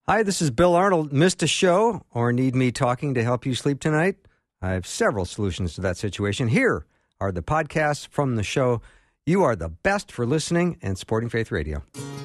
Hi, this is Bill Arnold. Missed a show or need me talking to help you sleep tonight? I have several solutions to that situation. Here are the podcasts from the show. You are the best for listening and supporting Faith Radio.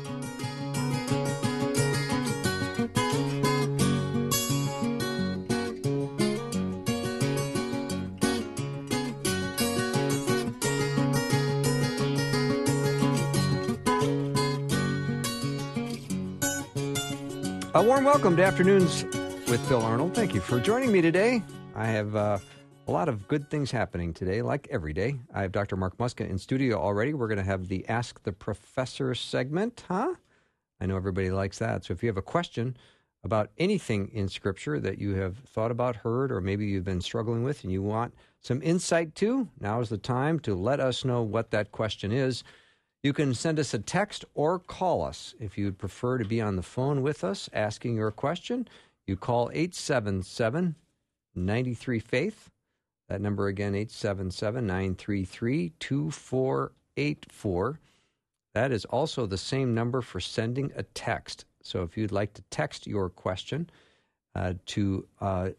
A warm welcome to Afternoons with Bill Arnold. Thank you for joining me today. I have a lot of good things happening today, like every day. I have Dr. Mark Muska in studio already. We're going to have the Ask the Professor segment, huh? I know everybody likes that. So if you have a question about anything in Scripture that you have thought about, heard, or maybe you've been struggling with and you want some insight to, now is the time to let us know what that question is. You can send us a text or call us. If you'd prefer to be on the phone with us asking your question, you call 877-93-FAITH. That number again, 877-933-2484. That is also the same number for sending a text. So if you'd like to text your question to us,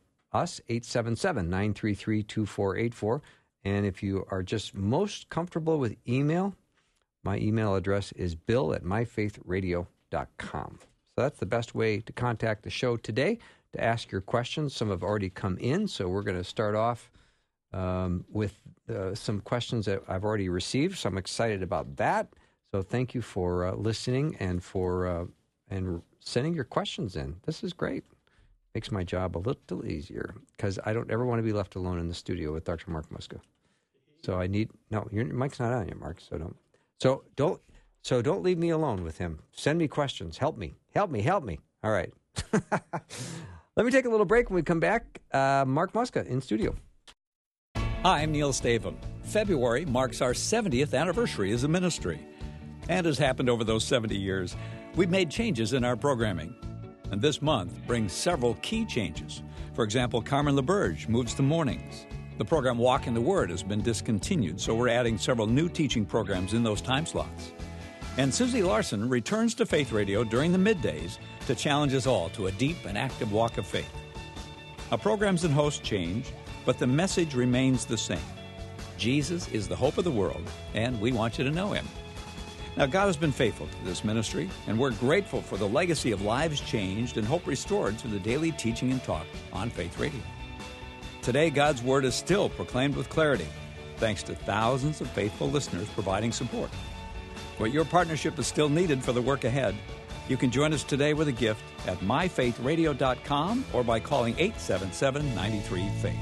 877-933-2484. And if you are just most comfortable with email, my email address is bill@myfaithradio.com. So that's the best way to contact the show today, to ask your questions. Some have already come in, so we're going to start off with some questions that I've already received. So I'm excited about that. So thank you for listening and for and sending your questions in. This is great. Makes my job a little easier because I don't ever want to be left alone in the studio with Dr. Mark Muska. So your mic's not on yet, Mark, so don't. So don't leave me alone with him. Send me questions. Help me. All right. Let me take a little break. When we come back, Mark Muska in studio. Hi, I'm Neil Stavum. February marks our 70th anniversary as a ministry. And as happened over those 70 years, we've made changes in our programming. And this month brings several key changes. For example, Carmen LaBerge moves to mornings. The program Walk in the Word has been discontinued, so we're adding several new teaching programs in those time slots. And Susie Larson returns to Faith Radio during the middays to challenge us all to a deep and active walk of faith. Our programs and hosts change, but the message remains the same. Jesus is the hope of the world, and we want you to know Him. Now, God has been faithful to this ministry, and we're grateful for the legacy of lives changed and hope restored through the daily teaching and talk on Faith Radio. Today, God's Word is still proclaimed with clarity, thanks to thousands of faithful listeners providing support. But your partnership is still needed for the work ahead. You can join us today with a gift at myfaithradio.com or by calling 877-93-FAITH.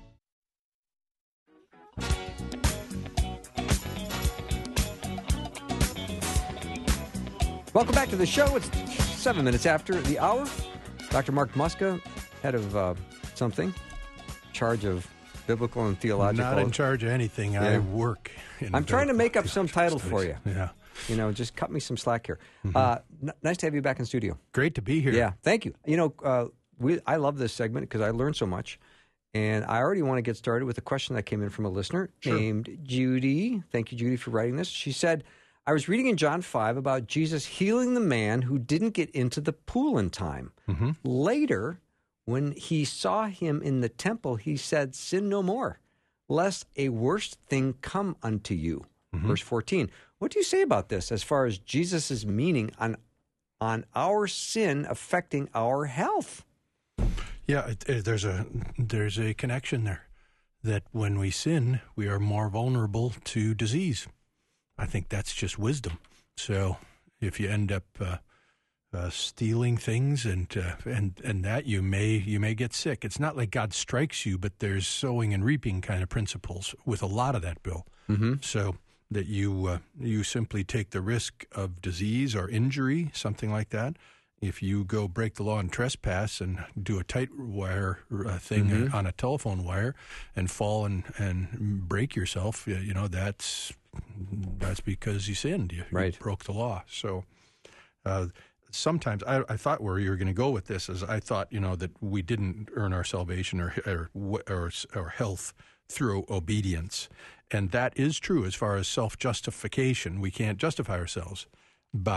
Welcome back to the show. It's 7 minutes after the hour. Dr. Mark Muska, head of something. Charge of biblical and theological. Not in charge of anything. Yeah. I work in I'm trying to make up some title studies. for you. Yeah. Just cut me some slack here. Nice to have you back in studio. Great to be here. Yeah, thank you. I love this segment because I learned so much. And I already want to get started with a question that came in from a listener named Judy. Thank you, Judy, for writing this. She said, I was reading in John 5 about Jesus healing the man who didn't get into the pool in time. Mm-hmm. Later, when he saw him in the temple, he said, sin no more, lest a worse thing come unto you. Mm-hmm. Verse 14. What do you say about this as far as Jesus' meaning on our sin affecting our health? Yeah, there's a connection there, that when we sin, we are more vulnerable to disease. I think that's just wisdom. So if you end up stealing things and that you may get sick. It's not like God strikes you, but there's sowing and reaping kind of principles with a lot of that, Bill. Mm-hmm. So that you simply take the risk of disease or injury, something like that. If you go break the law and trespass and do a tight wire thing on a telephone wire and fall and break yourself, that's because you sinned. You broke the law. So sometimes I thought where you were going to go with this is I thought that we didn't earn our salvation or health through obedience, and that is true as far as self-justification. We can't justify ourselves by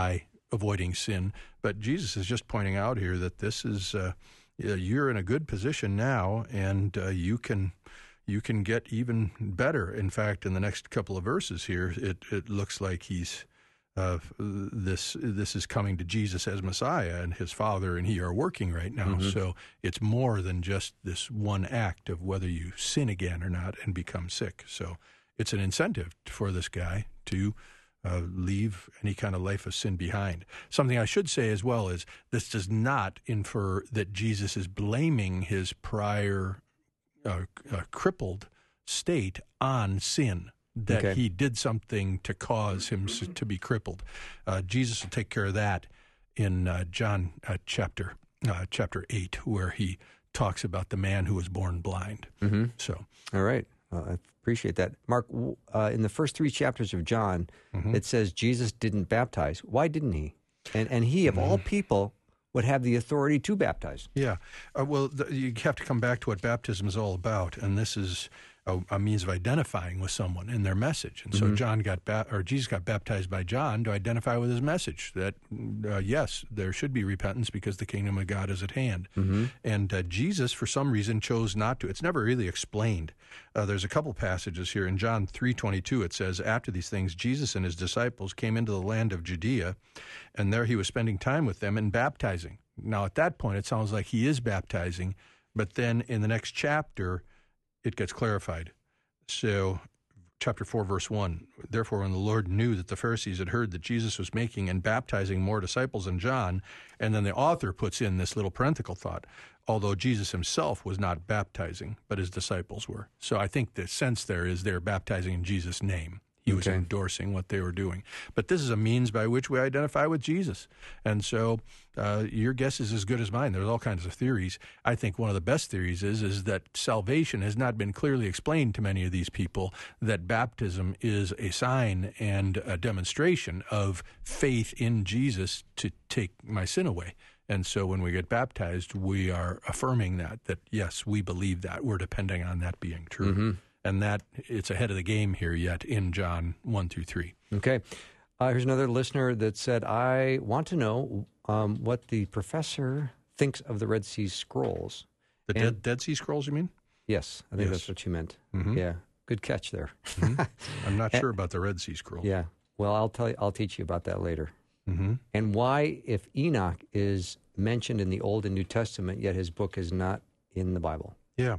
avoiding sin. But Jesus is just pointing out here that this is you're in a good position now, and you can get even better. In fact, in the next couple of verses here, it looks like he's this is coming to Jesus as Messiah, and his Father and he are working right now. Mm-hmm. So it's more than just this one act of whether you sin again or not and become sick. So it's an incentive for this guy to leave any kind of life of sin behind. Something I should say as well is this does not infer that Jesus is blaming his prior crippled state on sin, that he did something to cause him to be crippled. Jesus will take care of that in John chapter 8, where he talks about the man who was born blind. Mm-hmm. So, all right. I appreciate that. Mark, in the first 3 chapters of John, mm-hmm. it says Jesus didn't baptize. Why didn't he? And he, of all people, would have the authority to baptize. Yeah. Well, you have to come back to what baptism is all about, and this is a means of identifying with someone in their message. And so mm-hmm. Jesus got baptized by John to identify with his message that, yes, there should be repentance because the kingdom of God is at hand. Mm-hmm. And Jesus, for some reason, chose not to. It's never really explained. There's a couple passages here. In John 3:22, it says, after these things, Jesus and his disciples came into the land of Judea, and there he was spending time with them and baptizing. Now, at that point, it sounds like he is baptizing, but then in the next chapter, it gets clarified. So, chapter 4, verse 1, therefore, when the Lord knew that the Pharisees had heard that Jesus was making and baptizing more disciples than John, and then the author puts in this little parenthetical thought, although Jesus himself was not baptizing, but his disciples were. So I think the sense there is they're baptizing in Jesus' name. He was endorsing what they were doing. But this is a means by which we identify with Jesus. And so your guess is as good as mine. There's all kinds of theories. I think one of the best theories is that salvation has not been clearly explained to many of these people, that baptism is a sign and a demonstration of faith in Jesus to take my sin away. And so when we get baptized, we are affirming that yes, we believe that. We're depending on that being true. Mm-hmm. And that it's ahead of the game here yet in John 1 through 3. Okay. Here's another listener that said, I want to know what the professor thinks of the Red Sea Scrolls. The Dead Sea Scrolls, you mean? Yes, I think that's what you meant. Mm-hmm. Yeah, good catch there. Mm-hmm. I'm not sure about the Red Sea Scrolls. Yeah, well, I'll teach you about that later. Mm-hmm. And why, if Enoch is mentioned in the Old and New Testament, yet his book is not in the Bible. Yeah.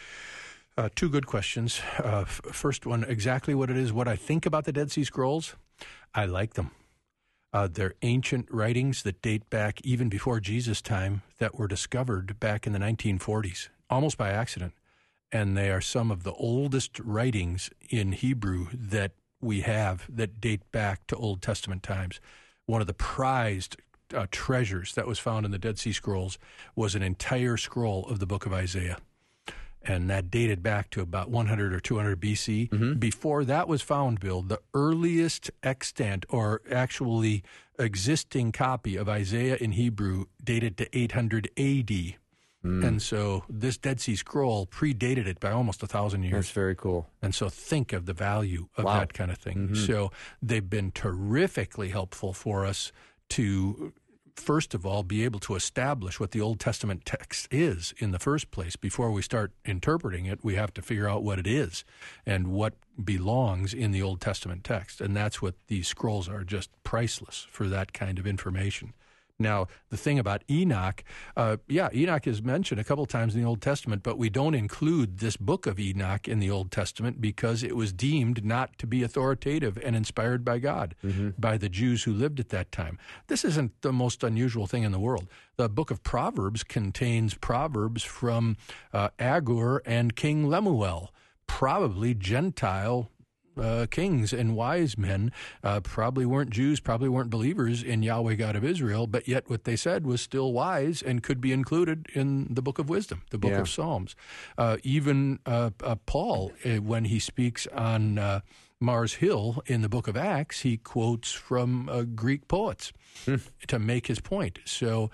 2 good questions. First one, exactly what it is, what I think about the Dead Sea Scrolls. I like them. They're ancient writings that date back even before Jesus' time that were discovered back in the 1940s, almost by accident. And they are some of the oldest writings in Hebrew that we have that date back to Old Testament times. One of the prized treasures that was found in the Dead Sea Scrolls was an entire scroll of the book of Isaiah. And that dated back to about 100 or 200 BC. Mm-hmm. Before that was found, Bill, the earliest extant or actually existing copy of Isaiah in Hebrew dated to 800 AD. And so this Dead Sea Scroll predated it by almost 1,000 years. That's very cool. And so think of the value of that kind of thing. Mm-hmm. So they've been terrifically helpful for us to, first of all, be able to establish what the Old Testament text is in the first place. Before we start interpreting it, we have to figure out what it is and what belongs in the Old Testament text. And that's what these scrolls are, just priceless for that kind of information. Now, the thing about Enoch, Enoch is mentioned a couple times in the Old Testament, but we don't include this book of Enoch in the Old Testament because it was deemed not to be authoritative and inspired by God, by the Jews who lived at that time. This isn't the most unusual thing in the world. The book of Proverbs contains proverbs from Agur and King Lemuel, probably Gentile kings and wise men, probably weren't Jews, probably weren't believers in Yahweh God of Israel, but yet what they said was still wise and could be included in the book of wisdom, the book of Psalms. Even Paul, when he speaks on Mars Hill, in the book of Acts, he quotes from Greek poets to make his point. So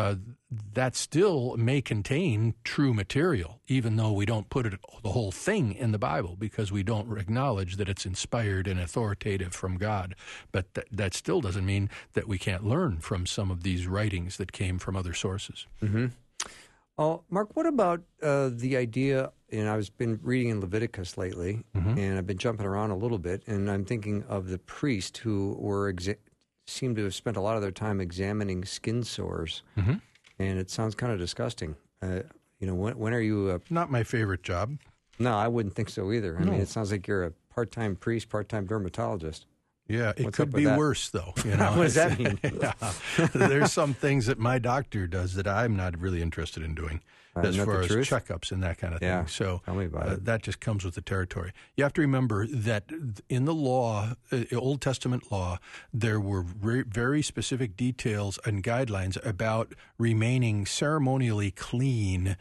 that still may contain true material, even though we don't put the whole thing in the Bible because we don't acknowledge that it's inspired and authoritative from God. But that still doesn't mean that we can't learn from some of these writings that came from other sources. Mm-hmm. Oh, Mark, what about the idea, and I've been reading in Leviticus lately, and I've been jumping around a little bit, and I'm thinking of the priests who seem to have spent a lot of their time examining skin sores, and it sounds kind of disgusting. When are you... Not my favorite job. No, I wouldn't think so either. I mean, it sounds like you're a part-time priest, part-time dermatologist. Yeah, it could be worse, though. What does that mean? There's some things that my doctor does that I'm not really interested in doing as far as checkups and that kind of thing. So tell me about it. That just comes with the territory. You have to remember that in the law, Old Testament law, there were very specific details and guidelines about remaining ceremonially clean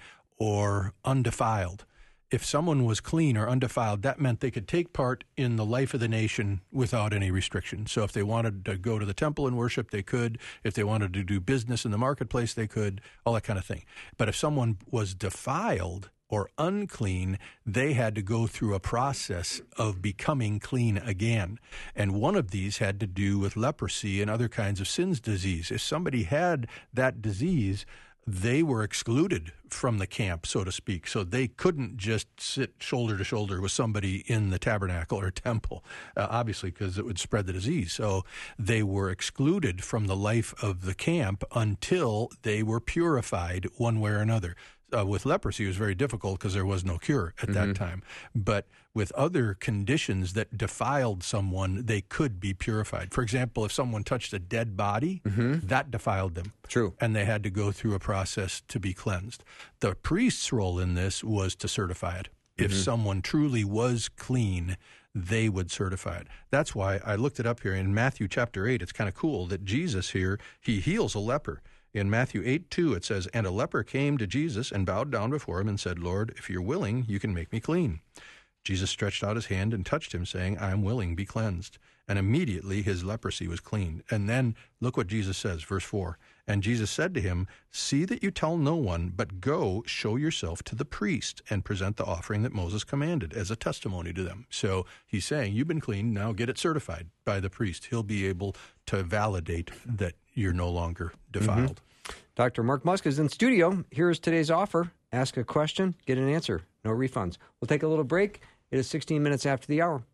or undefiled. If someone was clean or undefiled, that meant they could take part in the life of the nation without any restriction. So if they wanted to go to the temple and worship, they could. If they wanted to do business in the marketplace, they could, all that kind of thing. But if someone was defiled or unclean, they had to go through a process of becoming clean again. And one of these had to do with leprosy and other kinds of sins disease. If somebody had that disease, they were excluded from the camp, so to speak. So they couldn't just sit shoulder to shoulder with somebody in the tabernacle or temple, obviously, because it would spread the disease. So they were excluded from the life of the camp until they were purified one way or another. With leprosy, it was very difficult because there was no cure at that time. But with other conditions that defiled someone, they could be purified. For example, if someone touched a dead body, that defiled them. True. And they had to go through a process to be cleansed. The priest's role in this was to certify it. If someone truly was clean, they would certify it. That's why I looked it up here in Matthew chapter 8. It's kind of cool that Jesus here, he heals a leper. In Matthew 8:2, it says, "And a leper came to Jesus and bowed down before him and said, 'Lord, if you're willing, you can make me clean.' Jesus stretched out his hand and touched him, saying, 'I am willing, be cleansed.' And immediately his leprosy was clean." And then look what Jesus says, verse 4. "And Jesus said to him, 'See that you tell no one, but go show yourself to the priest and present the offering that Moses commanded as a testimony to them.'" So he's saying, you've been clean, now get it certified by the priest. He'll be able to validate that you're no longer defiled. Dr. Mark Muska is in studio. Here's today's offer. Ask a question, get an answer. No refunds. We'll take a little break. It is 16 minutes after the hour.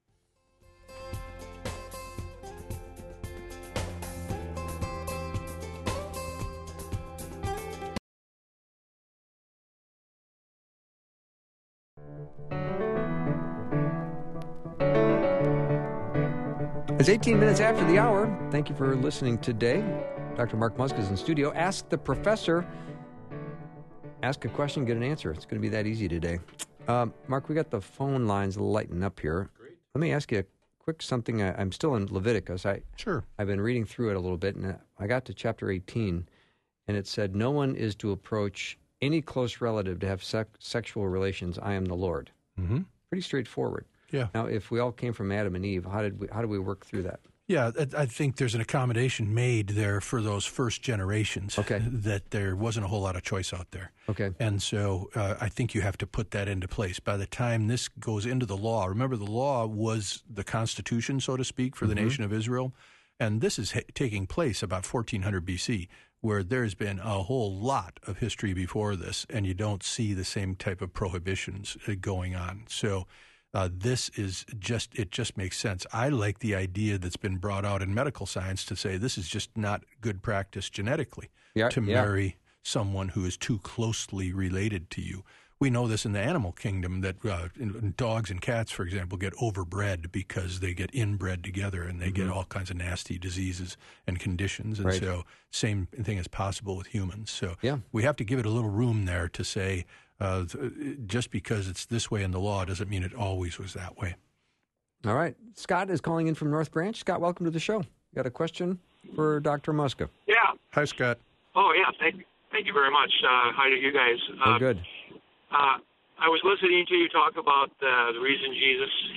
It's 18 minutes after the hour. Thank you for listening today. Dr. Mark Muska is in studio. Ask the professor. Ask a question, get an answer. It's going to be that easy today. Mark, we got the phone lines lighting up here. Great. Let me ask you a quick something. I'm still in Leviticus. Sure. I've been reading through it a little bit, and I got to chapter 18, and it said, "No one is to approach any close relative to have sexual relations. I am the Lord." Pretty straightforward. Yeah. Now, if we all came from Adam and Eve, how did we work through that? Yeah, I think there's an accommodation made there for those first generations. Okay. That there wasn't a whole lot of choice out there. Okay. And so I think you have to put that into place. By the time this goes into the law, remember the law was the constitution, so to speak, for the nation of Israel. And this is taking place about 1400 BC, where there's been a whole lot of history before this, and you don't see the same type of prohibitions going on. So this is it just makes sense. I like the idea that's been brought out in medical science to say this is just not good practice genetically to marry someone who is too closely related to you. We know this in the animal kingdom that dogs and cats, for example, get overbred because they get inbred together and they get all kinds of nasty diseases and conditions. And so same thing is possible with humans. So we have to give it a little room there to say, just because it's this way in the law doesn't mean it always was that way. All right. Scott is calling in from North Branch. Scott, welcome to the show. You got a question for Dr. Muska? Yeah. Hi, Scott. Oh, yeah. Thank you very much. Hi to you guys. Oh, good. I was listening to you talk about the reason Jesus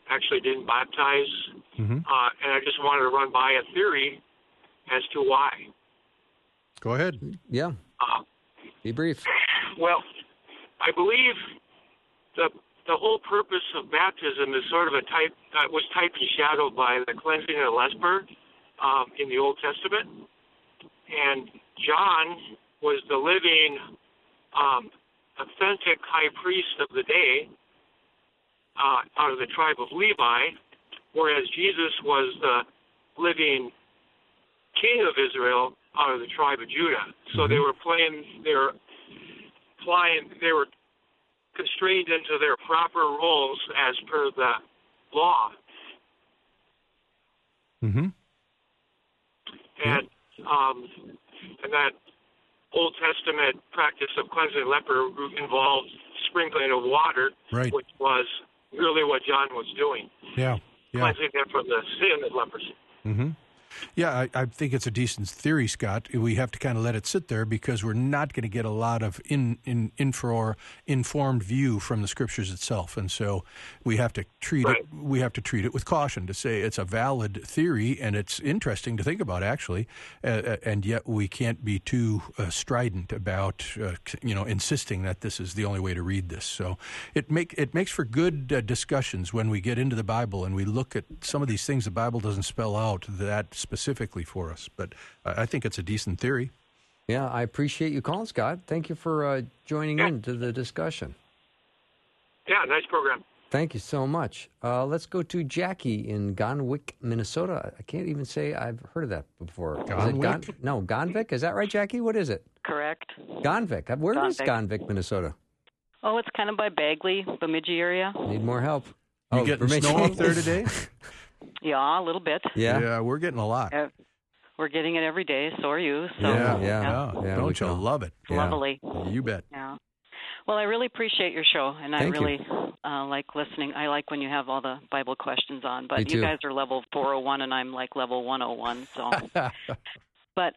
actually didn't baptize, and I just wanted to run by a theory as to why. Go ahead. Yeah. Be brief. Well, I believe the whole purpose of baptism is sort of was type and shadowed by the cleansing of the leper in the Old Testament. And John was the living, authentic high priest of the day out of the tribe of Levi, whereas Jesus was the living king of Israel out of the tribe of Judah. So they were constrained into their proper roles as per the law. Mm-hmm. And that Old Testament practice of cleansing leper involved sprinkling of water, Right. which was really what John was doing, Yeah. cleansing them from the sin of leprosy. Mm-hmm. Yeah, I think it's a decent theory, Scott. We have to kind of let it sit there because we're not going to get a lot of informed view from the Scriptures itself, and so we have to treat Right. it. We have to treat it with caution to say it's a valid theory and it's interesting to think about, actually, and yet we can't be too strident about insisting that this is the only way to read this. So it makes for good discussions when we get into the Bible and we look at some of these things the Bible doesn't spell out that specifically for us, but I think it's a decent theory. Yeah, I appreciate you calling, Scott. Thank you for joining in to the discussion. Yeah, nice program. Thank you so much. Let's go to Jackie in Gonwick, Minnesota. I can't even say I've heard of that before. Gonwick? No, Gonvick? Is that right, Jackie? What is it? Correct. Gonvick. Where is Gonvick. Gonvick, Minnesota? Oh, it's kind of by Bagley, Bemidji area. Need more help. You getting Bemidji. snow up there today? Yeah, a little bit. Yeah. We're getting a lot. We're getting it every day, so are you. So, Yeah, we Don't you know. love it? It's lovely. You bet. Yeah. Well, I really appreciate your show, and I Thank you. really like listening. I like when you have all the Bible questions on, but Me too. you guys are level 401, and I'm like level 101. So, but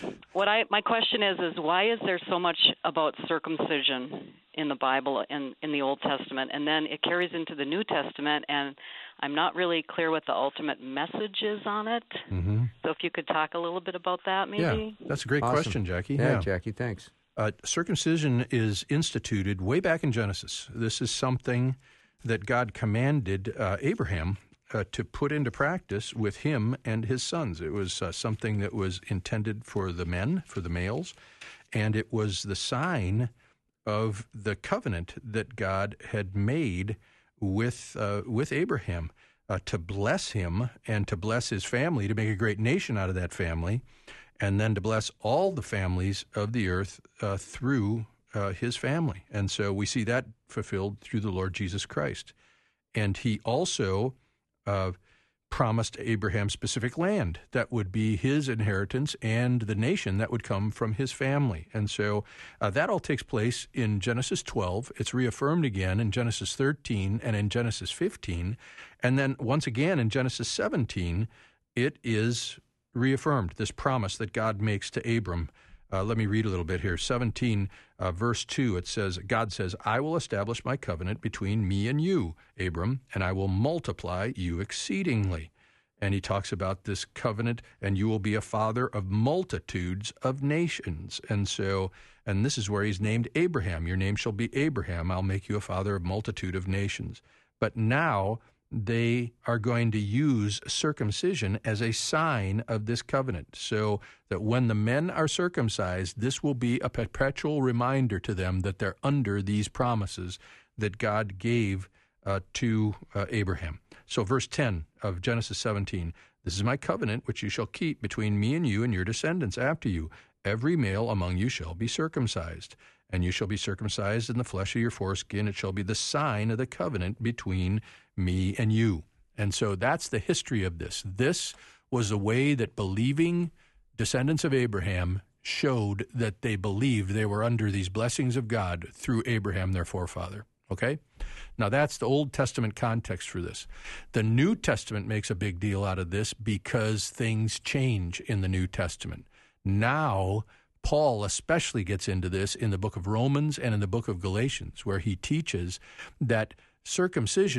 my question is why is there so much about circumcision in the Bible and in the Old Testament, and then it carries into the New Testament, and I'm not really clear what the ultimate message is on it. Mm-hmm. So if you could talk a little bit about that, maybe. Yeah, that's a great Awesome. question, Jackie. Yeah, Jackie, thanks. Circumcision is instituted way back in Genesis. This is something that God commanded Abraham to put into practice with him and his sons. It was something that was intended for the men, for the males, and it was the sign of the covenant that God had made with Abraham to bless him and to bless his family, to make a great nation out of that family, and then to bless all the families of the earth through his family. And so we see that fulfilled through the Lord Jesus Christ. And he also promised Abraham specific land that would be his inheritance and the nation that would come from his family. And so that all takes place in Genesis 12. It's reaffirmed again in Genesis 13 and in Genesis 15. And then once again in Genesis 17, it is reaffirmed, this promise that God makes to Abram. Let me read a little bit here. 17, verse 2, it says, God says, I will establish my covenant between me and you, Abram, and I will multiply you exceedingly. And he talks about this covenant, and you will be a father of multitudes of nations. And this is where he's named Abraham. Your name shall be Abraham. I'll make you a father of multitude of nations. But now they are going to use circumcision as a sign of this covenant, so that when the men are circumcised, this will be a perpetual reminder to them that they're under these promises that God gave to Abraham. So verse 10 of Genesis 17, this is my covenant which you shall keep between me and you and your descendants after you. Every male among you shall be circumcised, and you shall be circumcised in the flesh of your foreskin. It shall be the sign of the covenant between me and you. And so that's the history of this. This was a way that believing descendants of Abraham showed that they believed they were under these blessings of God through Abraham, their forefather. Okay? Now that's the Old Testament context for this. The New Testament makes a big deal out of this because things change in the New Testament. Now, Paul especially gets into this in the book of Romans and in the book of Galatians, where he teaches that circumcision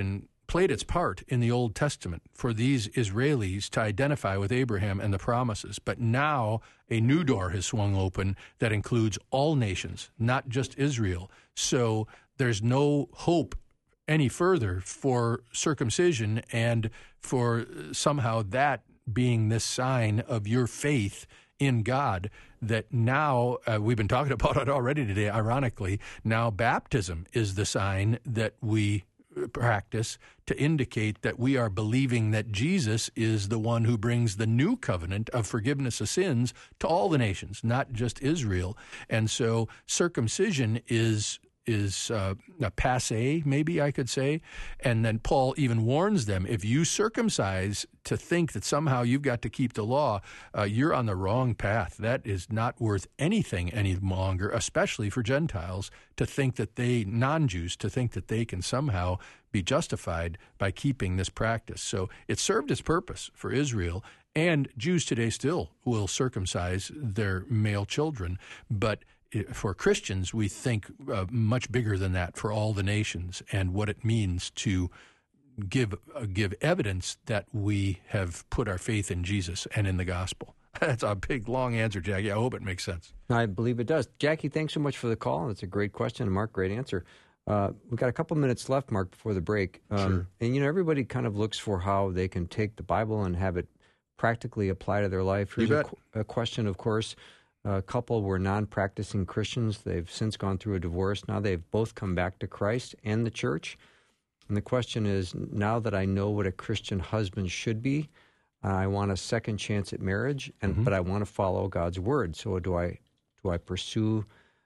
played its part in the Old Testament for these Israelis to identify with Abraham and the promises. But now a new door has swung open that includes all nations, not just Israel. So there's no hope any further for circumcision and for somehow that being this sign of your faith in God, that now, we've been talking about it already today, ironically, now baptism is the sign that we practice to indicate that we are believing that Jesus is the one who brings the new covenant of forgiveness of sins to all the nations, not just Israel. And so circumcision is a passé, maybe I could say. And then Paul even warns them, if you circumcise to think that somehow you've got to keep the law, you're on the wrong path. That is not worth anything any longer, especially for Gentiles, to think that non-Jews, to think that they can somehow be justified by keeping this practice. So it served its purpose for Israel, and Jews today still will circumcise their male children, but for Christians, we think much bigger than that for all the nations and what it means to give evidence that we have put our faith in Jesus and in the gospel. That's a big, long answer, Jackie. I hope it makes sense. I believe it does. Jackie, thanks so much for the call. That's a great question. And Mark, great answer. We've got a couple minutes left, Mark, before the break. Sure. And, everybody kind of looks for how they can take the Bible and have it practically apply to their life. Here's a question, of course. A couple were non-practicing Christians. They've since gone through a divorce. Now they've both come back to Christ and the church. And the question is, now that I know what a Christian husband should be, I want a second chance at marriage, but I want to follow God's word. So do I pursue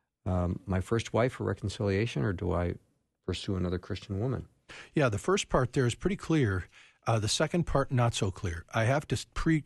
my first wife for reconciliation, or do I pursue another Christian woman? Yeah, the first part there is pretty clear. The second part, not so clear. I have to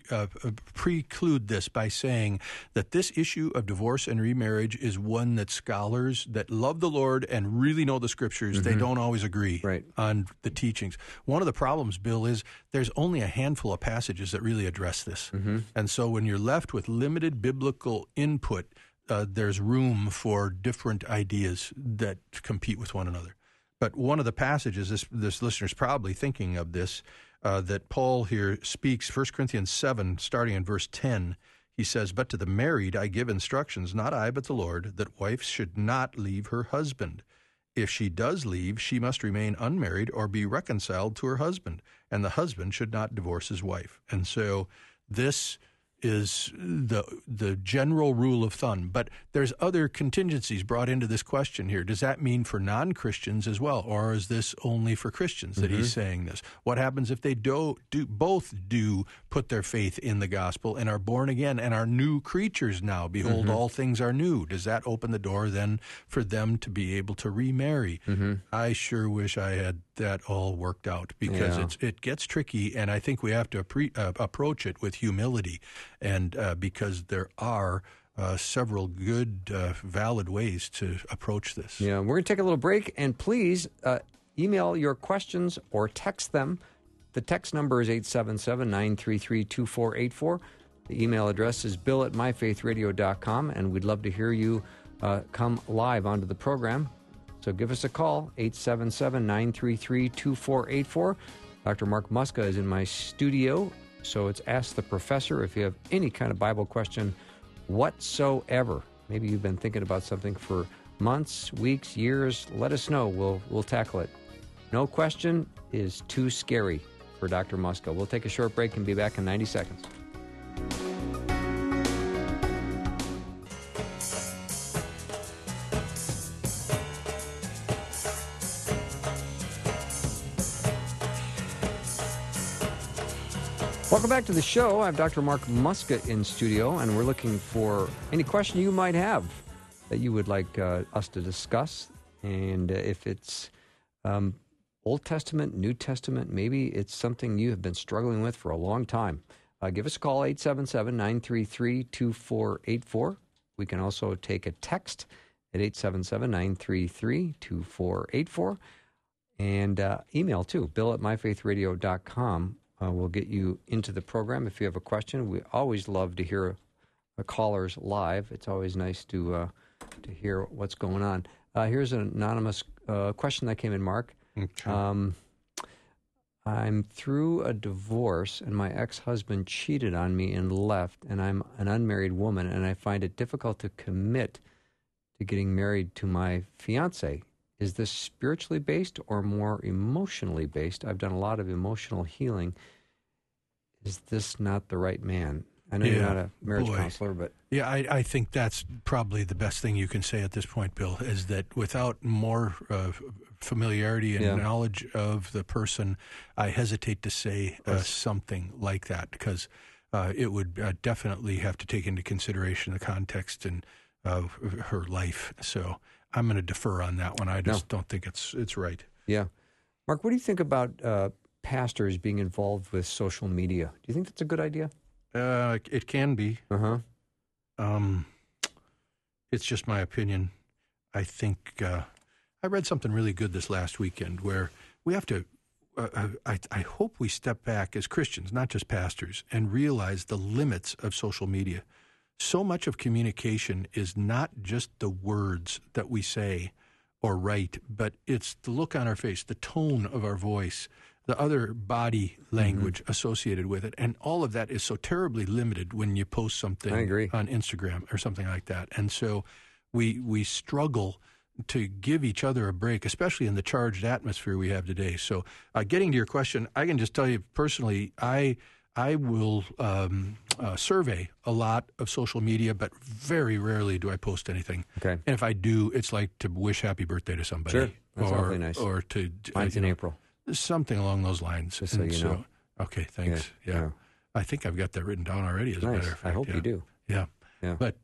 preclude this by saying that this issue of divorce and remarriage is one that scholars that love the Lord and really know the Scriptures, they don't always agree on the teachings. One of the problems, Bill, is there's only a handful of passages that really address this. And so when you're left with limited biblical input, there's room for different ideas that compete with one another. But one of the passages, this listener's probably thinking of this, that Paul here speaks, 1 Corinthians 7, starting in verse 10, he says, "But to the married I give instructions, not I, but the Lord, that wife should not leave her husband. If she does leave, she must remain unmarried or be reconciled to her husband, and the husband should not divorce his wife." And so this is the general rule of thumb. But there's other contingencies brought into this question here. Does that mean for non-Christians as well, or is this only for Christians that he's saying this? What happens if they both do put their faith in the gospel and are born again and are new creatures now? Behold, all things are new. Does that open the door then for them to be able to remarry? I sure wish I had that all worked out, because it gets tricky, and I think we have to approach it with humility, and because there are several good, valid ways to approach this. Yeah, we're going to take a little break, and please email your questions or text them. The text number is 877-933-2484. The email address is bill@myfaithradio.com, and we'd love to hear you come live onto the program. So give us a call, 877-933-2484. Dr. Mark Muska is in my studio, so it's Ask the Professor if you have any kind of Bible question whatsoever. Maybe you've been thinking about something for months, weeks, years. Let us know. We'll tackle it. No question is too scary for Dr. Muska. We'll take a short break and be back in 90 seconds. Welcome back to the show. I have Dr. Mark Muska in studio, and we're looking for any question you might have that you would like us to discuss. And if it's Old Testament, New Testament, maybe it's something you have been struggling with for a long time, give us a call, 877-933-2484. We can also take a text at 877-933-2484. And email, too, bill@myfaithradio.com. We'll get you into the program if you have a question. We always love to hear callers live. It's always nice to hear what's going on. Here's an anonymous question that came in, Mark. Okay. I'm through a divorce, and my ex-husband cheated on me and left, and I'm an unmarried woman, and I find it difficult to commit to getting married to my fiance. Is this spiritually based or more emotionally based? I've done a lot of emotional healing. Is this not the right man? I know you're not a marriage counselor, but... Yeah, I think that's probably the best thing you can say at this point, Bill, is that without more familiarity and knowledge of the person, I hesitate to say something like that, because it would definitely have to take into consideration the context and of her life. So I'm going to defer on that one. I just don't think it's right. Yeah. Mark, what do you think about pastors being involved with social media? Do you think that's a good idea? It can be. It's just my opinion. I think I read something really good this last weekend where we have to, I hope we step back as Christians, not just pastors, and realize the limits of social media. So much of communication is not just the words that we say or write, but it's the look on our face, the tone of our voice, the other body language associated with it. And all of that is so terribly limited when you post something on Instagram or something like that. And so we struggle to give each other a break, especially in the charged atmosphere we have today. So getting to your question, I can just tell you personally, I will survey a lot of social media, but very rarely do I post anything. Okay. And if I do, it's like to wish happy birthday to somebody. Sure. That's awfully nice. Or to... Mine's in April. Something along those lines. Just so you know. Okay, thanks. Yeah. I think I've got that written down already, as a matter of fact. I hope you do. Yeah. But,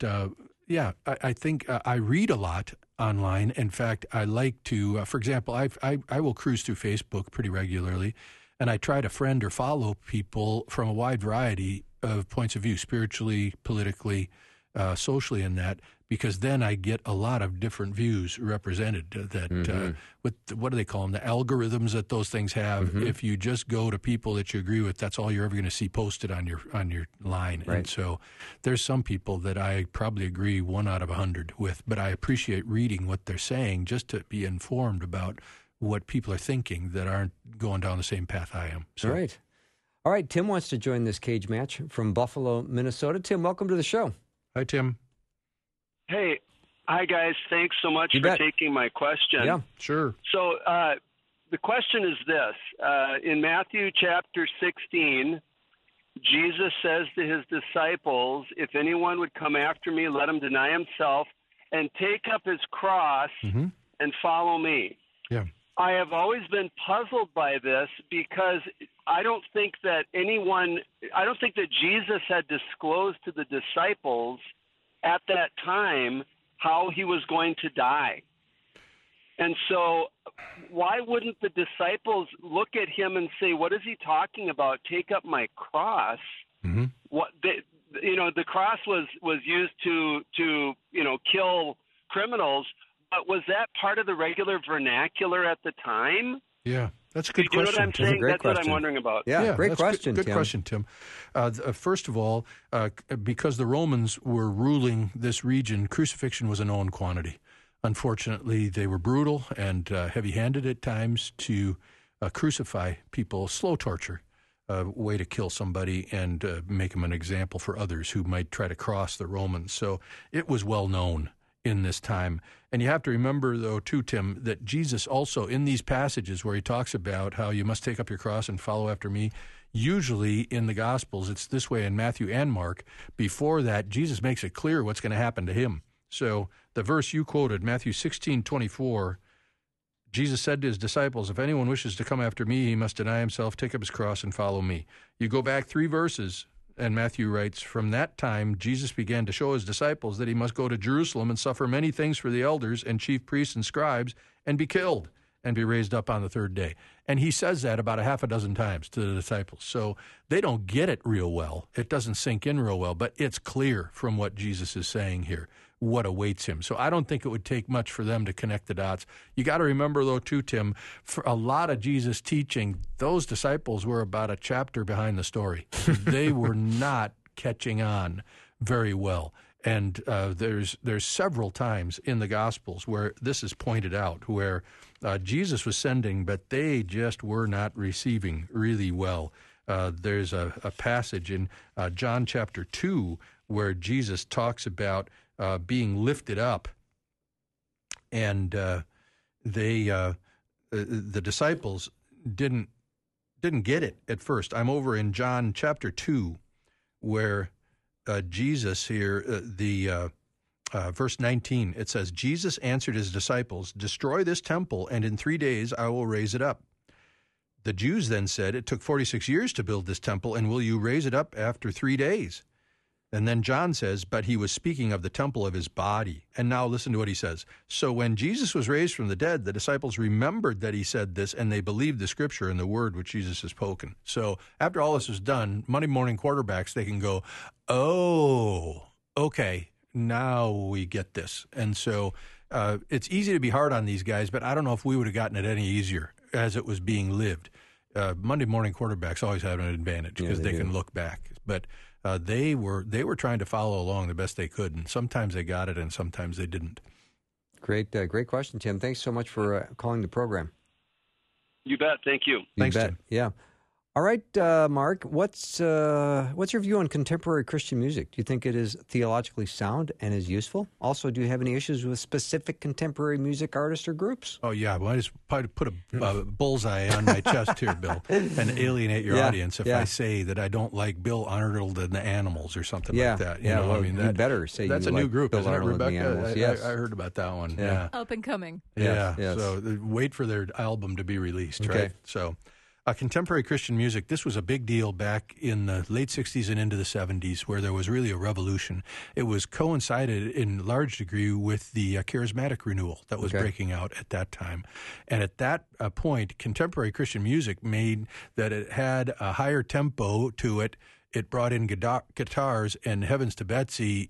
I think I read a lot online. In fact, I like to, for example, I will cruise through Facebook pretty regularly, and I try to friend or follow people from a wide variety of points of view, spiritually, politically, socially, and that, because then I get a lot of different views represented that with what do they call them, the algorithms that those things have. If you just go to people that you agree with, that's all you're ever going to see posted on your line. Right. And so there's some people that I probably agree 1 out of 100 with, but I appreciate reading what they're saying just to be informed about what people are thinking that aren't going down the same path I am. So. All right, Tim wants to join this cage match from Buffalo, Minnesota. Tim, welcome to the show. Hi, Tim. Hey, hi guys. Thanks so much for taking my question. Yeah, sure. So the question is this. In Matthew chapter 16, Jesus says to his disciples, if anyone would come after me, let him deny himself and take up his cross and follow me. Yeah. I have always been puzzled by this because I don't think that Jesus had disclosed to the disciples at that time how he was going to die. And so why wouldn't the disciples look at him and say, what is he talking about? Take up my cross. What the cross was used to kill criminals, but was that part of the regular vernacular at the time? Yeah. That's a good question. You know what I'm saying? That's what I'm wondering about. Yeah, great question, Tim. Good question, Tim. First of all, because the Romans were ruling this region, crucifixion was a known quantity. Unfortunately, they were brutal and heavy-handed at times to crucify people, slow torture, a way to kill somebody and make them an example for others who might try to cross the Romans. So it was well known in this time. And you have to remember, though, too, Tim, that Jesus also, in these passages where he talks about how you must take up your cross and follow after me, usually in the Gospels, it's this way in Matthew and Mark. Before that, Jesus makes it clear what's going to happen to him. So the verse you quoted, Matthew 16:24, Jesus said to his disciples, if anyone wishes to come after me, he must deny himself, take up his cross, and follow me. You go back 3 verses, and Matthew writes, from that time, Jesus began to show his disciples that he must go to Jerusalem and suffer many things for the elders and chief priests and scribes and be killed and be raised up on the 3rd day. And he says that about 6 times to the disciples. So they don't get it real well. It doesn't sink in real well, but it's clear from what Jesus is saying here what awaits him. So I don't think it would take much for them to connect the dots. You got to remember, though, too, Tim, for a lot of Jesus' teaching, those disciples were about a chapter behind the story. They were not catching on very well. And there's several times in the Gospels where this is pointed out, where Jesus was sending, but they just were not receiving really well. There's a passage in John chapter 2 where Jesus talks about being lifted up, and the disciples didn't get it at first. I'm over in John chapter 2 where Jesus here, verse 19, it says, Jesus answered his disciples, "Destroy this temple, and in 3 days I will raise it up." The Jews then said, "It took 46 years to build this temple, and will you raise it up after 3 days?" And then John says, but he was speaking of the temple of his body. And now listen to what he says. So when Jesus was raised from the dead, the disciples remembered that he said this, and they believed the scripture and the word which Jesus has spoken. So after all this is done, Monday morning quarterbacks, they can go, oh, okay, now we get this. And so it's easy to be hard on these guys, but I don't know if we would have gotten it any easier as it was being lived. Monday morning quarterbacks always have an advantage because they can look back. But they were trying to follow along the best they could, and sometimes they got it, and sometimes they didn't. Great question, Tim. Thanks so much for calling the program. You bet. Thank you. Thanks, bet. Tim. Yeah. All right, Mark. What's your view on contemporary Christian music? Do you think it is theologically sound and is useful? Also, do you have any issues with specific contemporary music artists or groups? Oh yeah, well, I just probably put a bullseye on my chest here, Bill, and alienate your audience if I say that I don't like Bill Arnold and the Animals or something like that. You know, well, I mean, you better say that's you a new like group, Bill isn't it, Arnold and the Rebecca? Animals. Yes. I heard about that one. Yeah. Up and coming. Yeah. Yes. So wait for their album to be released, Okay. right? So. Contemporary Christian music, this was a big deal back in the late 60s and into the 70s where there was really a revolution. It was coincided in large degree with the charismatic renewal that was breaking out at that time. And at that point, contemporary Christian music made that it had a higher tempo to it. It brought in guitars and, heavens to Betsy,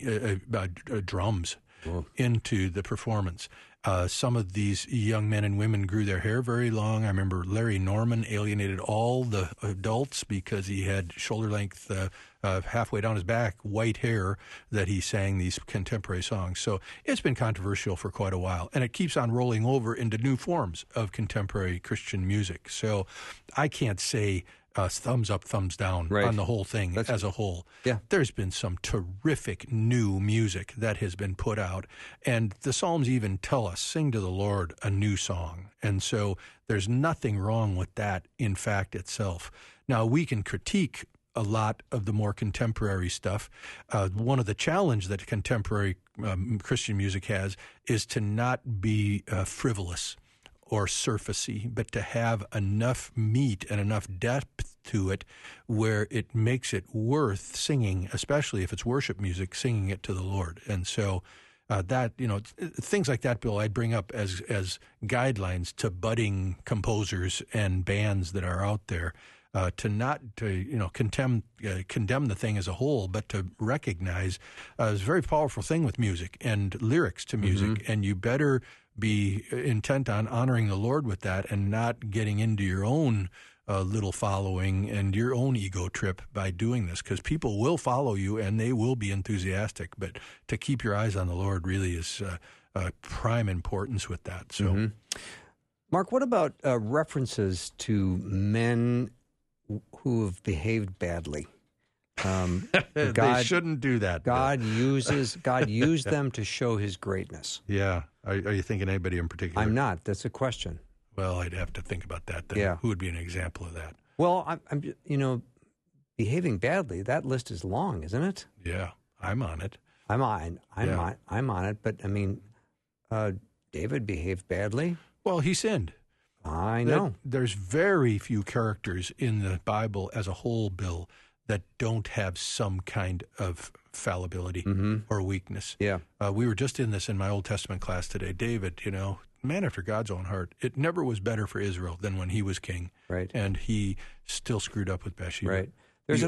drums into the performance. Some of these young men and women grew their hair very long. I remember Larry Norman alienated all the adults because he had shoulder-length, halfway down his back, white hair that he sang these contemporary songs. So it's been controversial for quite a while, and it keeps on rolling over into new forms of contemporary Christian music. So I can't say thumbs up, thumbs down on the whole thing as a whole. Yeah. There's been some terrific new music that has been put out, and the Psalms even tell us, sing to the Lord a new song. And so there's nothing wrong with that in fact itself. Now, we can critique a lot of the more contemporary stuff. One of the challenges that contemporary Christian music has is to not be frivolous or surfacey, but to have enough meat and enough depth to it where it makes it worth singing, especially if it's worship music, singing it to the Lord. And so that, things like that, Bill, I'd bring up as guidelines to budding composers and bands that are out there, to not condemn the thing as a whole, but to recognize it's a very powerful thing with music and lyrics to music, and you better be intent on honoring the Lord with that and not getting into your own little following and your own ego trip by doing this, because people will follow you and they will be enthusiastic, but to keep your eyes on the Lord really is prime importance with that. So, Mark, what about references to men who have behaved badly? They shouldn't do that. God used them to show His greatness. Yeah. Are you thinking anybody in particular? I'm not. That's a question. Well, I'd have to think about that then. Yeah. Who would be an example of that? Well, I'm behaving badly. That list is long, isn't it? Yeah, I'm on it. I'm on it. But I mean, David behaved badly. Well, he sinned. I know. There's very few characters in the Bible as a whole, Bill, that don't have some kind of fallibility or weakness. Yeah. We were just in this in my Old Testament class today. David, man after God's own heart. It never was better for Israel than when he was king. Right. And he still screwed up with Bathsheba. Right. There's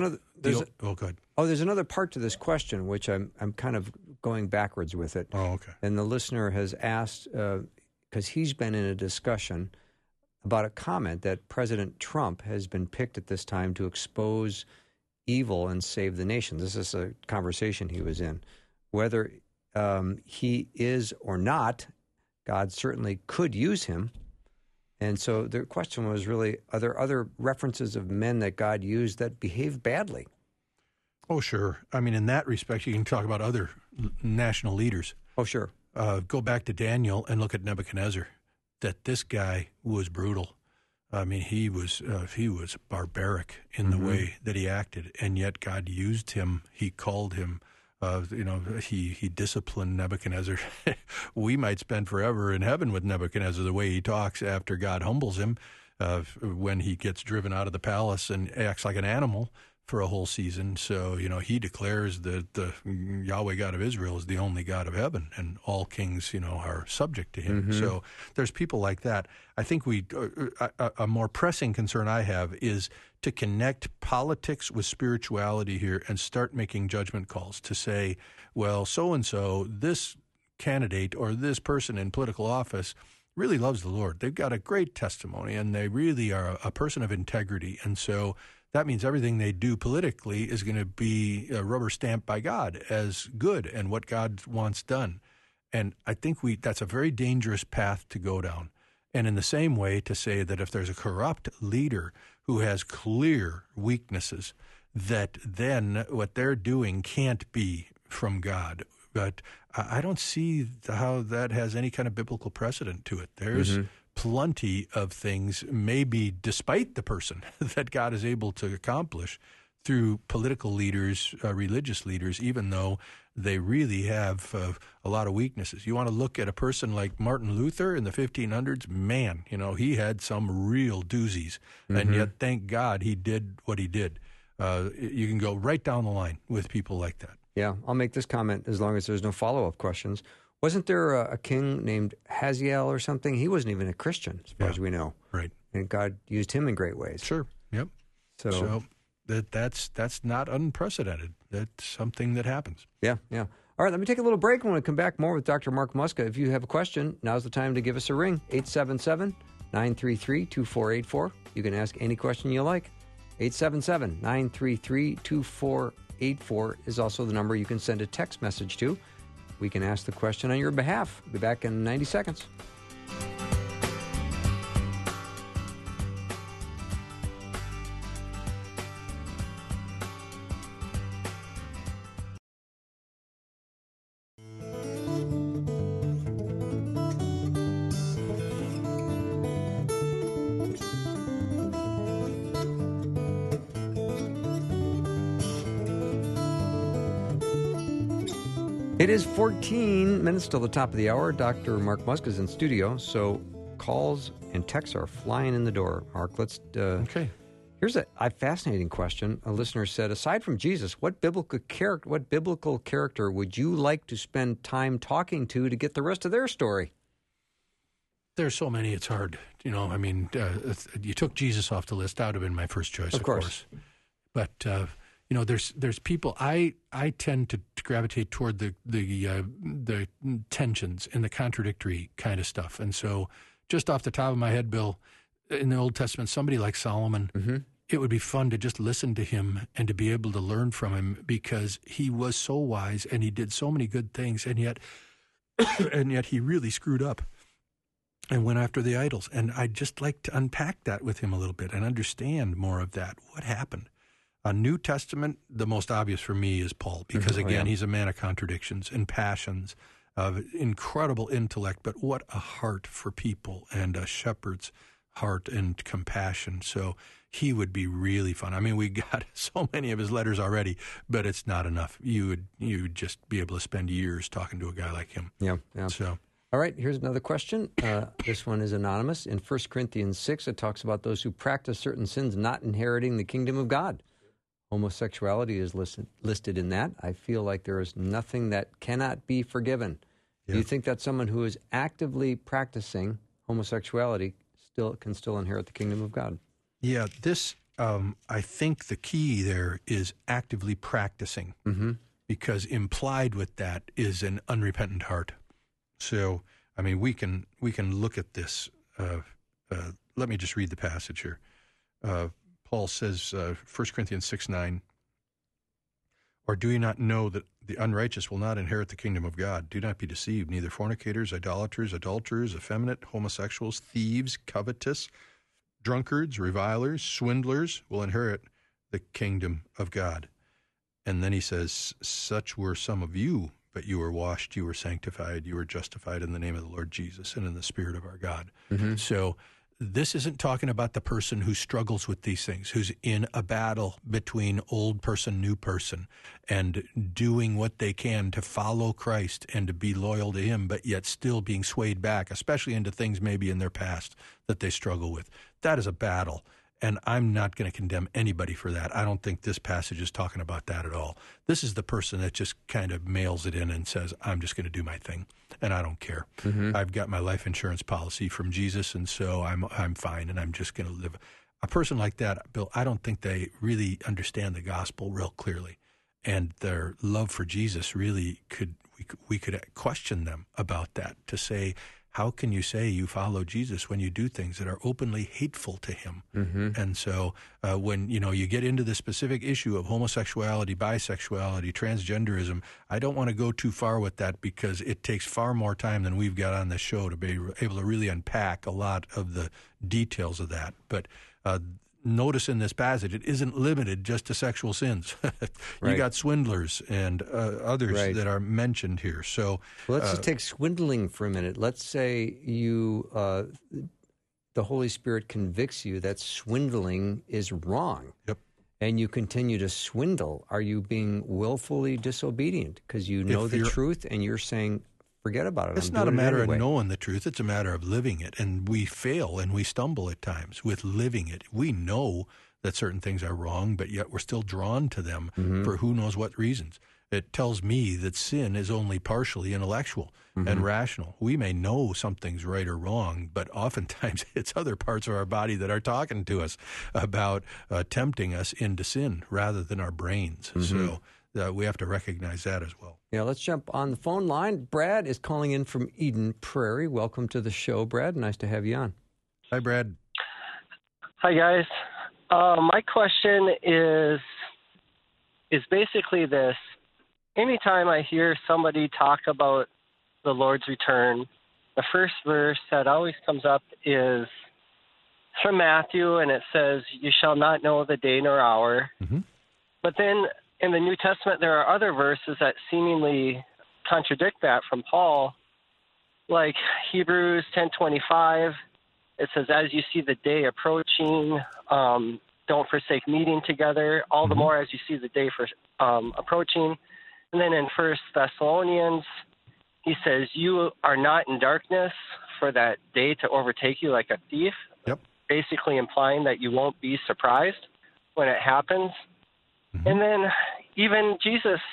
another part to this question, which I'm kind of going backwards with it. Oh, okay. And the listener has asked, because he's been in a discussion about a comment that President Trump has been picked at this time to expose evil and save the nation. This is a conversation he was in. whether he is or not, God certainly could use him. And so the question was really, are there other references of men that God used that behaved badly? Oh, sure. I mean, in that respect, you can talk about other national leaders. Oh, sure. Go back to Daniel and look at Nebuchadnezzar, that this guy was brutal. I mean, he was barbaric in the way that he acted, and yet God used him. He called him, he disciplined Nebuchadnezzar. We might spend forever in heaven with Nebuchadnezzar, the way he talks after God humbles him, when he gets driven out of the palace and acts like an animal for a whole season. So, he declares that the Yahweh God of Israel is the only God of heaven, and all kings, are subject to him. So there's people like that. I think a more pressing concern I have is to connect politics with spirituality here and start making judgment calls to say, well, so-and-so, this candidate or this person in political office really loves the Lord. They've got a great testimony, and they really are a person of integrity. And so that means everything they do politically is going to be rubber stamped by God as good and what God wants done. And I think that's a very dangerous path to go down. And in the same way, to say that if there's a corrupt leader who has clear weaknesses, that then what they're doing can't be from God. But I don't see how that has any kind of biblical precedent to it. There's plenty of things, maybe despite the person, that God is able to accomplish through political leaders, religious leaders, even though they really have a lot of weaknesses. You want to look at a person like Martin Luther in the 1500s, man, he had some real doozies, and yet thank God he did what he did. You can go right down the line with people like that. Yeah, I'll make this comment as long as there's no follow-up questions. Wasn't there a king named Hazael or something? He wasn't even a Christian, as far as we know. Right. And God used him in great ways. Sure. Yep. So that's not unprecedented. That's something that happens. Yeah. All right, let me take a little break. When we come back, more with Dr. Mark Muska. If you have a question, now's the time to give us a ring. 877-933-2484. You can ask any question you like. 877-933-2484 is also the number you can send a text message to. We can ask the question on your behalf. We'll be back in 90 seconds. It is 14 minutes till the top of the hour. Dr. Mark Muska is in studio, so calls and texts are flying in the door. Mark, let's... Okay. Here's a fascinating question. A listener said, aside from Jesus, what biblical character would you like to spend time talking to get the rest of their story? There's so many, it's hard. You took Jesus off the list. That would have been my first choice, of course. But... there's people. I tend to gravitate toward the tensions and the contradictory kind of stuff. And so, just off the top of my head, Bill, in the Old Testament, somebody like Solomon, it would be fun to just listen to him and to be able to learn from him, because he was so wise and he did so many good things, and yet he really screwed up and went after the idols. And I'd just like to unpack that with him a little bit and understand more of that. What happened? New Testament, the most obvious for me is Paul, because, again, he's a man of contradictions and passions, of incredible intellect, but what a heart for people and a shepherd's heart and compassion. So he would be really fun. I mean, we got so many of his letters already, but it's not enough. You would just be able to spend years talking to a guy like him. Yeah. So. All right, here's another question. This one is anonymous. In 1 Corinthians 6, it talks about those who practice certain sins not inheriting the kingdom of God. Homosexuality is listed in that. I feel like there is nothing that cannot be forgiven. Yeah. Do you think that someone who is actively practicing homosexuality can still inherit the kingdom of God? Yeah, this, I think the key there is actively practicing, because implied with that is an unrepentant heart. So, I mean, we can look at this. Let me just read the passage here. Paul says, 1 Corinthians 6:9, Or do you not know that the unrighteous will not inherit the kingdom of God? Do not be deceived. Neither fornicators, idolaters, adulterers, effeminate, homosexuals, thieves, covetous, drunkards, revilers, swindlers will inherit the kingdom of God. And then he says, such were some of you, but you were washed, you were sanctified, you were justified in the name of the Lord Jesus and in the Spirit of our God. Mm-hmm. So this isn't talking about the person who struggles with these things, who's in a battle between old person, new person, and doing what they can to follow Christ and to be loyal to him, but yet still being swayed back, especially into things maybe in their past that they struggle with. That is a battle. And I'm not going to condemn anybody for that. I don't think this passage is talking about that at all. This is the person that just kind of mails it in and says, I'm just going to do my thing, and I don't care. Mm-hmm. I've got my life insurance policy from Jesus, and so I'm fine, and I'm just going to live. A person like that, Bill, I don't think they really understand the gospel real clearly, and their love for Jesus really we could question them about that, to say, how can you say you follow Jesus when you do things that are openly hateful to him? Mm-hmm. And so when you get into the specific issue of homosexuality, bisexuality, transgenderism, I don't want to go too far with that because it takes far more time than we've got on this show to be able to really unpack a lot of the details of that. But notice in this passage, it isn't limited just to sexual sins. You got swindlers and others that are mentioned here. So let's just take swindling for a minute. Let's say the Holy Spirit convicts you that swindling is wrong. Yep. And you continue to swindle. Are you being willfully disobedient because you know the truth and you're saying, forget about it? It's not a matter of knowing the truth. It's a matter of living it. And we fail and we stumble at times with living it. We know that certain things are wrong, but yet we're still drawn to them for who knows what reasons. It tells me that sin is only partially intellectual and rational. We may know something's right or wrong, but oftentimes it's other parts of our body that are talking to us about tempting us into sin rather than our brains. So we have to recognize that as well. Yeah, let's jump on the phone line. Brad is calling in from Eden Prairie. Welcome to the show, Brad. Nice to have you on. Hi, Brad. Hi, guys. My question is basically this. Anytime I hear somebody talk about the Lord's return, the first verse that always comes up is from Matthew, and it says, you shall not know the day nor hour. Mm-hmm. But then in the New Testament, there are other verses that seemingly contradict that from Paul, like Hebrews 10:25. It says, as you see the day approaching, don't forsake meeting together, all the more as you see the day approaching. And then in 1 Thessalonians, he says, you are not in darkness for that day to overtake you like a thief, basically implying that you won't be surprised when it happens. Mm-hmm. And then even Jesus,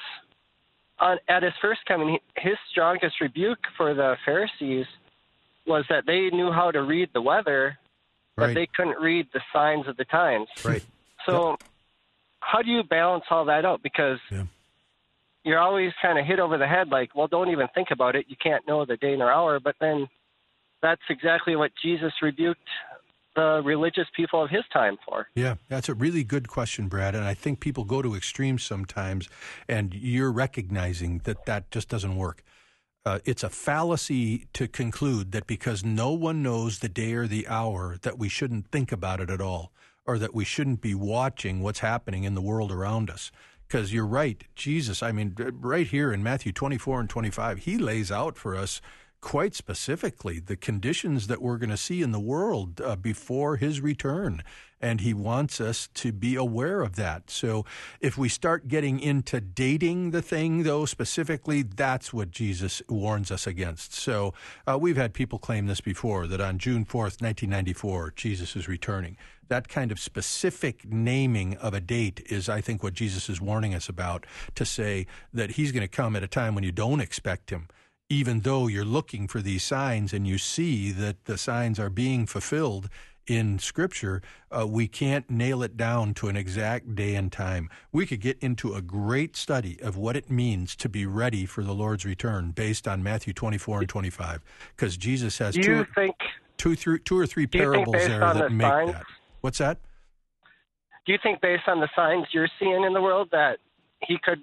at his first coming, his strongest rebuke for the Pharisees was that they knew how to read the weather, but they couldn't read the signs of the times. Right. So how do you balance all that out? Because you're always kind of hit over the head like, well, don't even think about it. You can't know the day nor hour. But then that's exactly what Jesus rebuked the religious people of his time for. Yeah, that's a really good question, Brad. And I think people go to extremes sometimes, and you're recognizing that just doesn't work. It's a fallacy to conclude that because no one knows the day or the hour that we shouldn't think about it at all, or that we shouldn't be watching what's happening in the world around us. Because you're right, Jesus, right here in Matthew 24 and 25, he lays out for us quite specifically the conditions that we're going to see in the world before his return. And he wants us to be aware of that. So if we start getting into dating the thing, though, specifically, that's what Jesus warns us against. So we've had people claim this before, that on June 4th, 1994, Jesus is returning. That kind of specific naming of a date is, I think, what Jesus is warning us about, to say that he's going to come at a time when you don't expect him. Even though you're looking for these signs and you see that the signs are being fulfilled in Scripture, we can't nail it down to an exact day and time. We could get into a great study of what it means to be ready for the Lord's return based on Matthew 24 and 25, because Jesus has two or three parables there that make signs, that. What's that? Do you think based on the signs you're seeing in the world that he could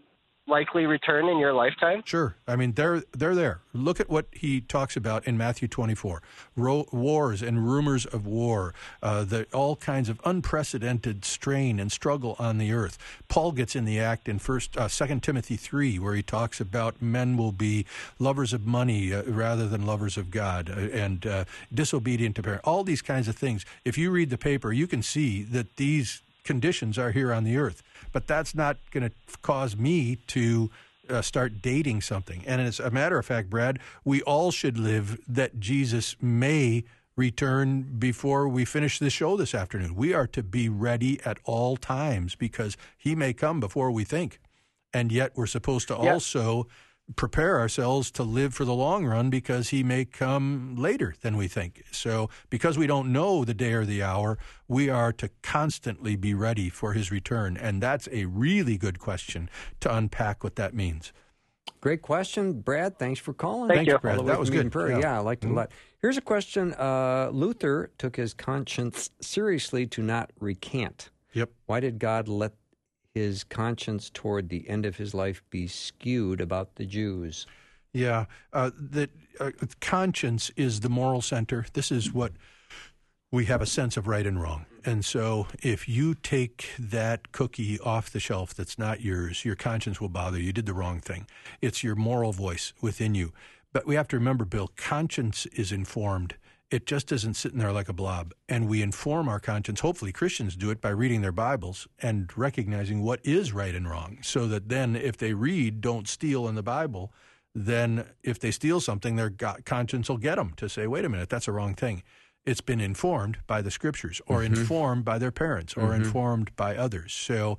likely return in your lifetime? Sure. I mean, they're there. Look at what he talks about in Matthew 24. Wars and rumors of war, all kinds of unprecedented strain and struggle on the earth. Paul gets in the act in 2 Timothy 3, where he talks about men will be lovers of money rather than lovers of God, and disobedient to parents. All these kinds of things. If you read the paper, you can see that these conditions are here on the earth. But that's not going to cause me to start dating something. And as a matter of fact, Brad, we all should live that Jesus may return before we finish the show this afternoon. We are to be ready at all times because he may come before we think. And yet we're supposed to also prepare ourselves to live for the long run because he may come later than we think. So because we don't know the day or the hour, we are to constantly be ready for his return. And that's a really good question to unpack what that means. Great question, Brad. Thanks for calling. Thank you, Brad. That was good. Yeah, I liked it a lot. Here's a question. Luther took his conscience seriously to not recant. Yep. Why did God let his conscience toward the end of his life be skewed about the Jews? Yeah, conscience is the moral center. This is what we have a sense of right and wrong. And so if you take that cookie off the shelf that's not yours, your conscience will bother you. You did the wrong thing. It's your moral voice within you. But we have to remember, Bill, conscience is informed. It just isn't sitting there like a blob. And we inform our conscience. Hopefully Christians do it by reading their Bibles and recognizing what is right and wrong, so that then if they read "don't steal" in the Bible, then if they steal something, their conscience will get them to say, wait a minute, that's a wrong thing. It's been informed by the Scriptures, or informed by their parents, or informed by others. So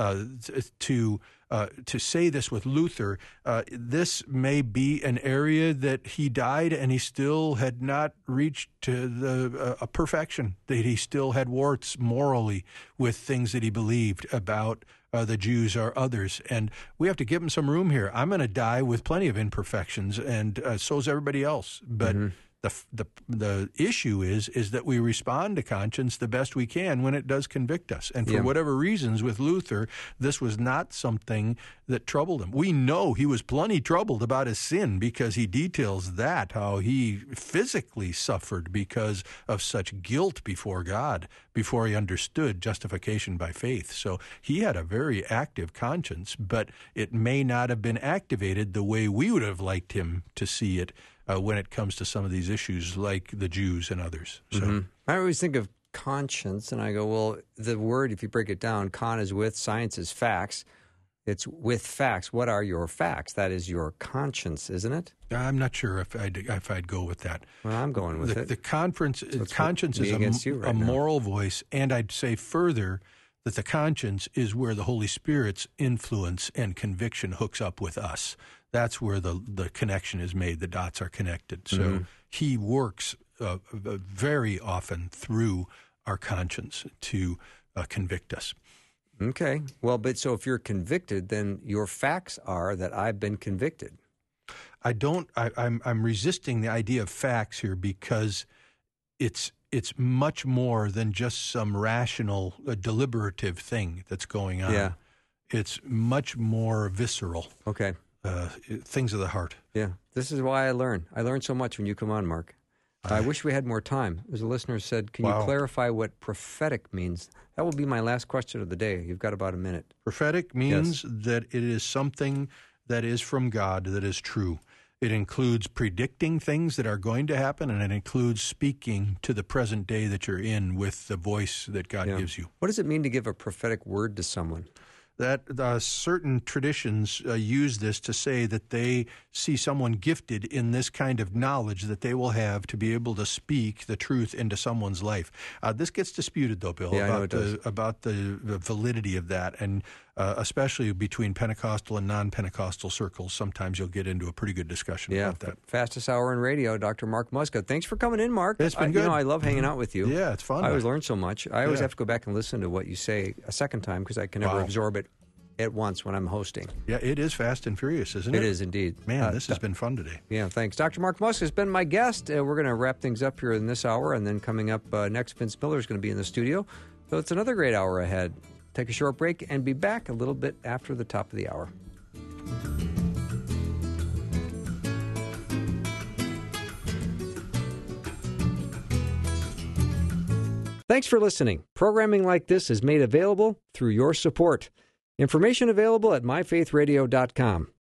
to say this with Luther, this may be an area that he died and he still had not reached to a perfection, that he still had warts morally with things that he believed about the Jews or others. And we have to give him some room here. I'm going to die with plenty of imperfections, and so's everybody else. But the issue is that we respond to conscience the best we can when it does convict us. And for whatever reasons, with Luther, this was not something that troubled him. We know he was plenty troubled about his sin, because he details that, how he physically suffered because of such guilt before God, before he understood justification by faith. So he had a very active conscience, but it may not have been activated the way we would have liked him to see it when it comes to some of these issues like the Jews and others. So I always think of conscience, and I go, well, the word, if you break it down, con is with, science is facts. It's with facts. What are your facts? That is your conscience, isn't it? I'm not sure if I'd go with that. Well, I'm going with it. The conscience is a moral voice, and I'd say further that the conscience is where the Holy Spirit's influence and conviction hooks up with us. That's where the connection is made. The dots are connected. So he works very often through our conscience to convict us. Okay. Well, but so if you're convicted, then your facts are that I've been convicted. I'm resisting the idea of facts here, because it's much more than just some rational, deliberative thing that's going on. Yeah. It's much more visceral. Okay. Things of the heart. Yeah. This is why I learn. I learn so much when you come on, Mark. I wish we had more time. As a listener said, can you clarify what prophetic means? That will be my last question of the day. You've got about a minute. Prophetic means that it is something that is from God, that is true. It includes predicting things that are going to happen, and it includes speaking to the present day that you're in with the voice that God gives you. What does it mean to give a prophetic word to someone? That certain traditions use this to say that they see someone gifted in this kind of knowledge that they will have to be able to speak the truth into someone's life. This gets disputed, though, Bill, about the validity of that, and especially between Pentecostal and non-Pentecostal circles. Sometimes you'll get into a pretty good discussion about that. Fastest hour in radio, Dr. Mark Muska. Thanks for coming in, Mark. It's been good. I love hanging out with you. Yeah, it's fun. I always learn so much. I always have to go back and listen to what you say a second time, because I can never absorb it at once when I'm hosting. Yeah, it is fast and furious, isn't it? It is indeed. Man, this has been fun today. Yeah, thanks. Dr. Mark Muska has been my guest. We're going to wrap things up here in this hour, and then coming up next, Vince Miller is going to be in the studio. So it's another great hour ahead. Take a short break and be back a little bit after the top of the hour. Thanks for listening. Programming like this is made available through your support. Information available at myfaithradio.com.